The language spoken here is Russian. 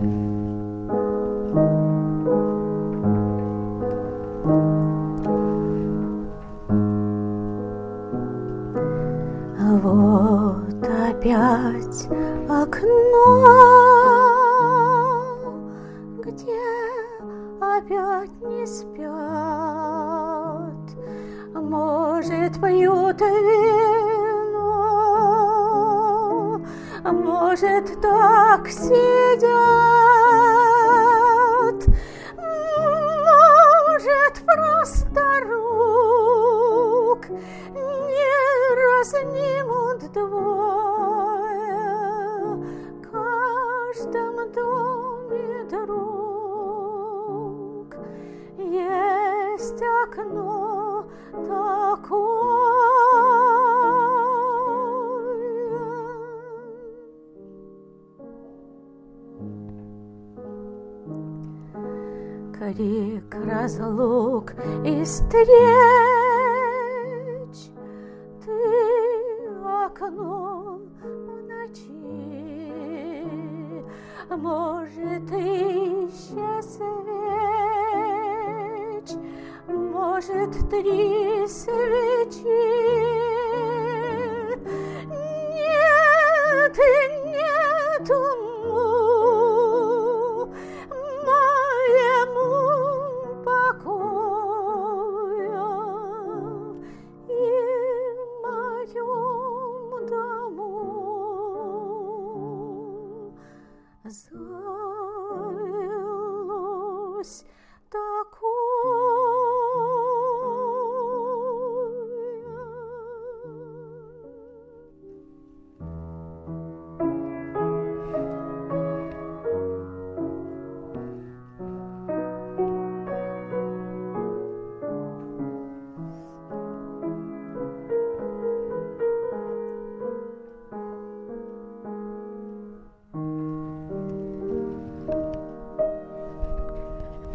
Вот опять окно, где опять не спят. Может, поют вино, может, так сидят, может, просто рук не разнимут двое. В каждом доме, друг, есть окно такое. Крик разлук и встреч, ты окно в ночи, может, исчез свеч, может, 3 свечи. Нет,